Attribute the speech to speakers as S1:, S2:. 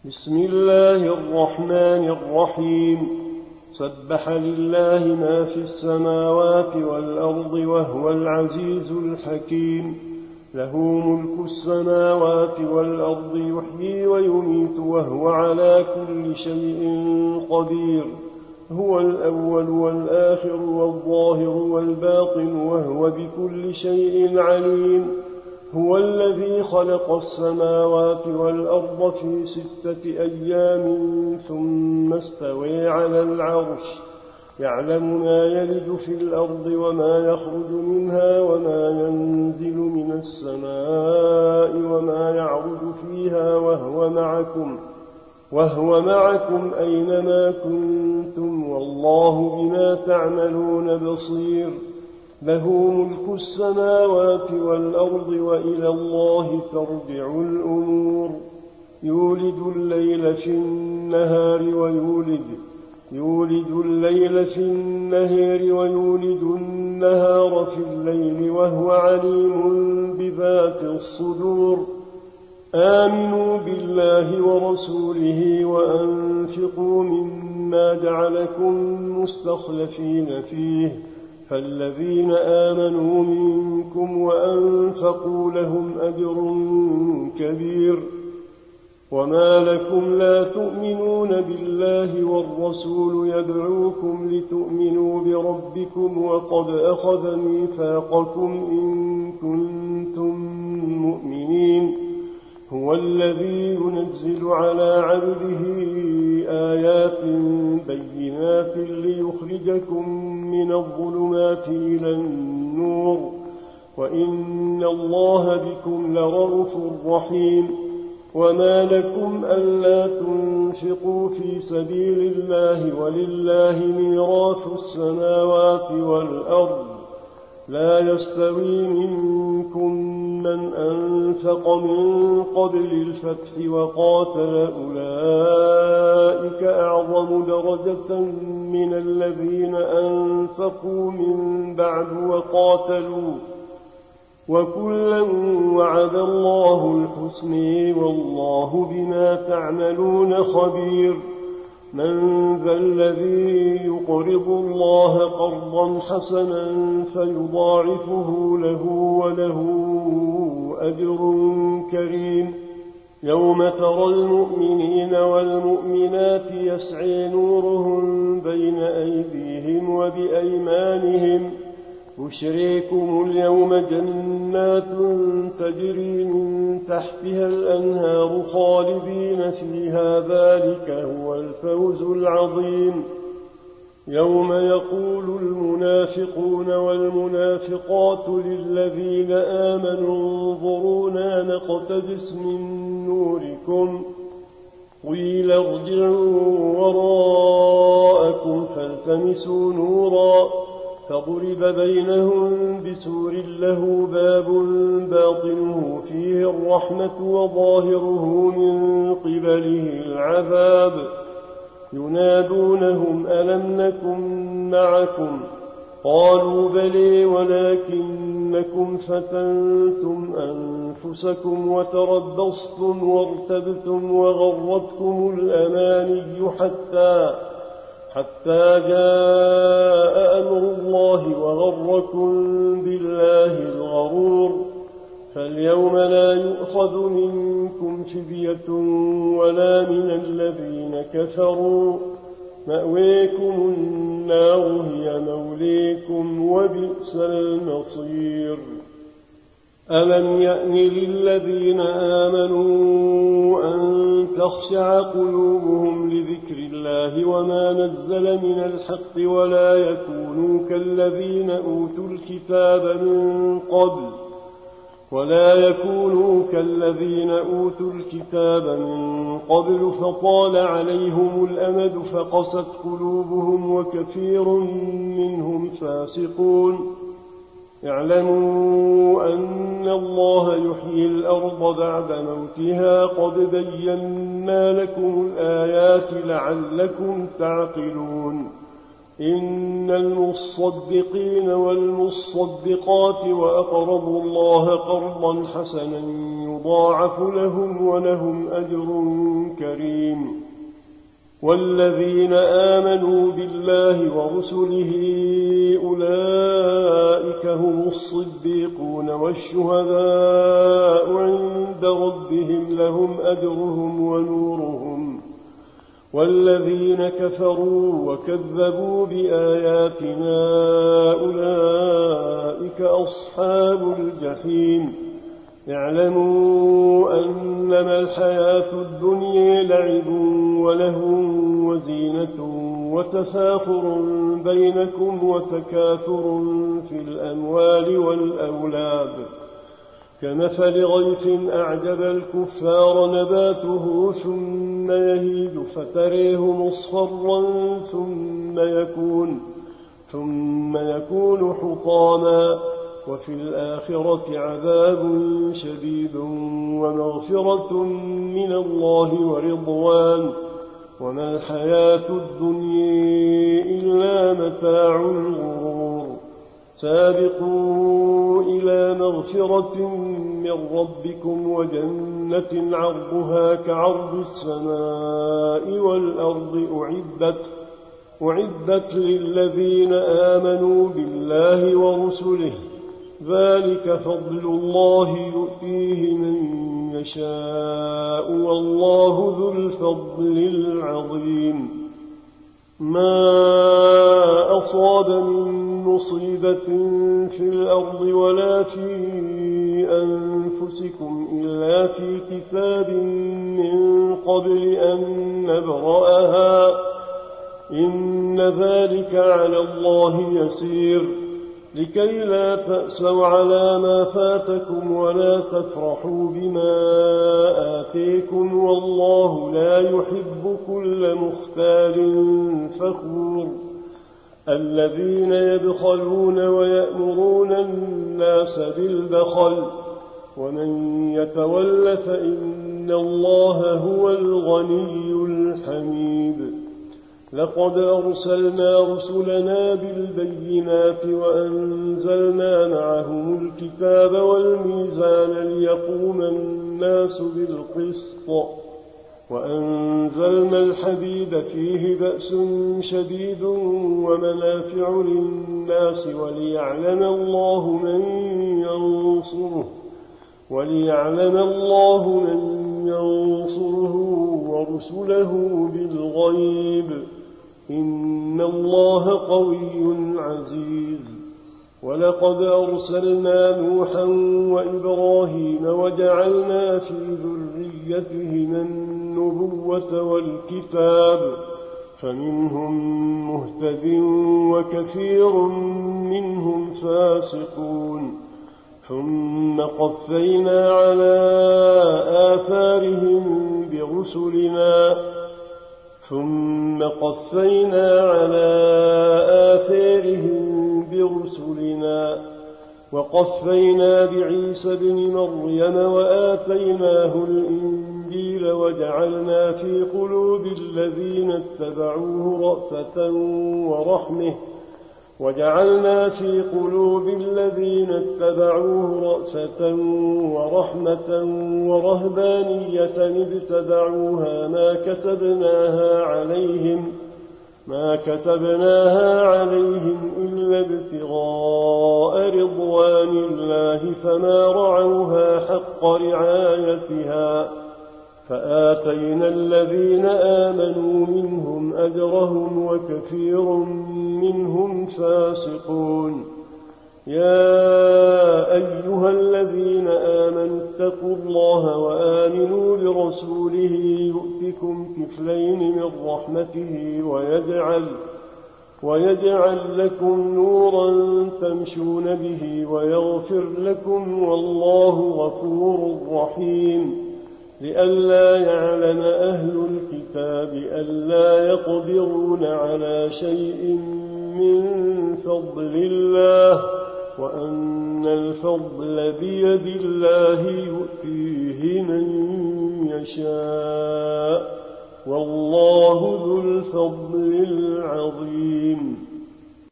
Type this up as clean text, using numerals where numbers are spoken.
S1: بسم الله الرحمن الرحيم سبح لله ما في السماوات والأرض وهو العزيز الحكيم له ملك السماوات والأرض يحيي ويميت وهو على كل شيء قدير هو الأول والآخر والظاهر والباطن وهو بكل شيء عليم هو الذي خلق السماوات والأرض في 6 أيام ثم استوى على العرش يعلم ما يلج في الأرض وما يخرج منها وما ينزل من السماء وما يعرج فيها وهو معكم أينما كنتم والله بما تعملون بصير له ملك السماوات والأرض وإلى الله ترجع الأمور يولج الليل في النهار ويولج النهار في الليل وهو عليم بذات الصدور آمنوا بالله ورسوله وأنفقوا مما جعلكم مستخلفين فيه فالذين آمنوا منكم وأنفقوا لهم أجر كبير وما لكم لا تؤمنون بالله والرسول يدعوكم لتؤمنوا بربكم وقد أخذ ميثاقكم إن كنتم مؤمنين هو الذي ينزل على عبده آيات بينات ليخرجكم من الظلمات إلى النور وإن الله بكم لرءوف رحيم وما لكم ألا تنفقوا في سبيل الله ولله ميراث السماوات والأرض لا يستوي منكم من أنفق من قبل الفتح وقاتل أولئك أعظم درجة من الذين أنفقوا من بعد وقاتلوا وكلا وعد الله الحسنى والله بما تعملون خبير من ذا الذي يقرض الله قرضا حسنا فيضاعفه له وله أجر كريم يوم ترى المؤمنين والمؤمنات يسعي نورهم بين أيديهم وبأيمانهم بشريكم اليوم جنات تجري من تحتها الأنهار خالدين فيها ذلك هو الفوز العظيم يوم يقول المنافقون والمنافقات للذين آمنوا انظرونا نقتبس من نوركم قيل ارجعوا وراءكم فالتمسوا نورا فضرب بينهم بسور له باب باطنه فيه الرحمة وظاهره من قبله العذاب ينادونهم ألم نكن معكم قالوا بلي ولكنكم فتنتم أنفسكم وتربصتم وارتبتم وغرتكم الأماني حتى جاء أمر الله وغركم بالله الغرور فاليوم لا يؤخذ منكم فدية ولا من الذين كفروا مأويكم النار هي موليكم وبئس المصير ألم يأن للذين آمنوا أن تخشع قلوبهم لذكر الله وما نزل من الحق ولا يكونوا كالذين أوتوا الكتاب من قبل فطال عليهم الأمد فقست قلوبهم وكثير منهم فاسقون اعلموا أن الله يحيي الأرض بعد موتها قد بينا لكم الآيات لعلكم تعقلون إن المصدقين والمصدقات وأقرضوا الله قرضا حسنا يضاعف لهم ولهم أجر كريم. والذين آمنوا بالله ورسله أولئك هم الصديقون والشهداء عند ربهم لهم أجرهم ونورهم. والذين كفروا وكذبوا بآياتنا أولئك أصحاب الجحيم. اعلموا أنما الحياة الدنيا لعب ولهو وزينة وتفاخر بينكم وتكاثر في الأموال والأولاد كمثل غيث أعجب الكفار نباته ثم يهيج فتريه مصفرا ثم يكون حطاما وفي الآخرة عذاب شديد ومغفرة من الله ورضوان وما الحياة الدنيا إلا متاع الغرور. سابقوا إلى مغفرة من ربكم وجنة عرضها كعرض السماء والأرض أعدت للذين آمنوا بالله ورسله ذلك فضل الله يؤتيه من يشاء والله ذو الفضل العظيم. ما أصاب من مصيبة في الأرض ولا في أنفسكم إلا في كتاب من قبل أن نبرأها إن ذلك على الله يسير. لكي لا تأسوا على ما فاتكم ولا تفرحوا بما آتيكم والله لا يحب كل مختال فخور. الذين يبخلون ويأمرون الناس بالبخل ومن يتول فإن الله هو الغني الحميد. لقد أرسلنا رسلنا بالبينات وأنزلنا معهم الكتاب والميزان ليقوم الناس بالقسط وأنزلنا الحديد فيه بأس شديد ومنافع للناس وليعلم الله من ينصره ورسله بالغيب إن الله قوي عزيز. ولقد أرسلنا نوحا وإبراهيم وجعلنا في ذريتهما النبوة والكتاب فمنهم مهتد وكثير منهم فاسقون. ثم قفينا على آثارهم برسلنا وقفينا بعيسى ابن مريم وآتيناه الإنجيل وجعلنا في قلوب الذين اتبعوه رأفة ورحمة ورهبانية ابتدعوها ما كتبناها عليهم إلا ابتغاء رضوان الله فما رعوها حق رعايتها فآتينا الذين آمنوا منهم أجرهم وكثير منهم فاسقون. يا أيها الذين آمنوا اتقوا الله وآمنوا برسوله يؤتكم كفلين من رحمته ويجعل لكم نورا تمشون به ويغفر لكم والله غفور رحيم. لئلا يعلم أهل الكتاب ألا يقدرون على شيء من فضل الله وأن الفضل بيد الله يؤتيه من يشاء والله ذو الفضل العظيم.